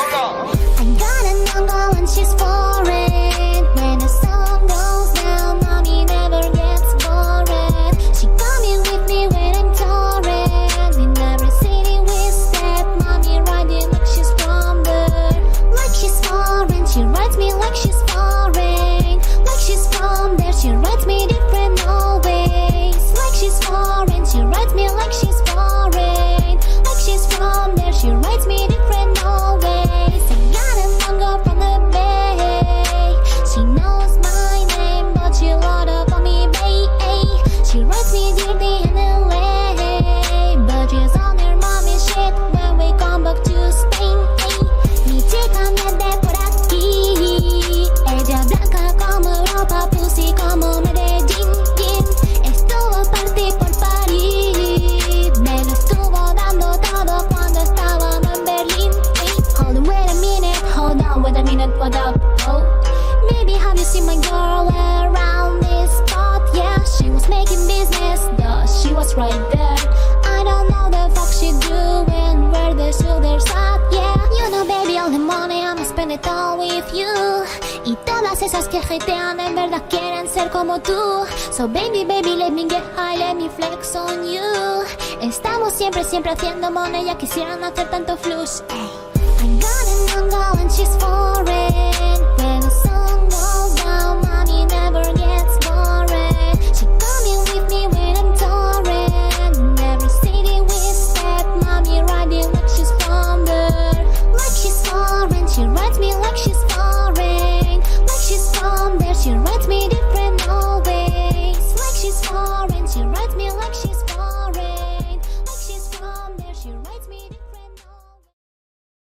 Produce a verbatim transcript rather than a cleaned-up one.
I got a number and she's foreign. When the sun goes down, mommy never gets bored. She coming with me when I'm touring. In every city we step, mommy riding like she's from there. Like she's foreign, she rides me like she's foreign. Like she's from there, she rides me different always. Like she's foreign, she rides me like she's foreign. Like she's from there, she rides me different always. I got a girl from the bay. She knows my name, but she load up on me, babe. She rides me dirty in L A, but she's on her mommy shit when we come back to Spain. Mi chica viene por aquí. Ella blanca como Europa, pussy como Medellín. Estuvo party por París. Me lo estuvo dando todo cuando estábamos en Berlín. Hold on, wait a minute, hold on, wait a minute, what up, oh? Maybe have you seen my girl around this spot? Yeah, she was making business, duh, she was right there. I don't know the fuck she doing, where the shoulders at, yeah. You know, baby, all the money, I'ma spend it all with you. Y todas esas que hatean en verdad quieren ser como tú. So baby, baby, let me get high, let me flex on you. Estamos siempre, siempre haciendo money, ya quisieran hacer tanto flush, ey. I got a young girl and she's foreign.